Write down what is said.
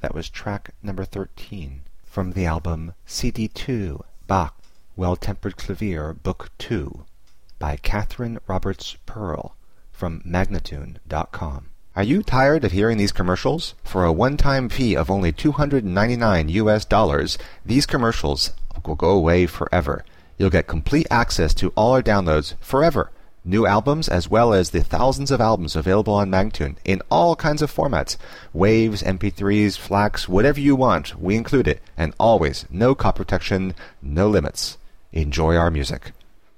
That was track number 13 from the album CD2 Bach Well-Tempered Clavier Book 2 by Catherine Roberts Pearl from Magnatune.com. Are you tired of hearing these commercials? For a one-time fee of only $299, these commercials will go away forever. You'll get complete access to all our downloads forever. New albums as well as the thousands of albums available on Magnatune in all kinds of formats. Waves, MP3s, FLACs, whatever you want, we include it. And always, no copy protection, no limits. Enjoy our music.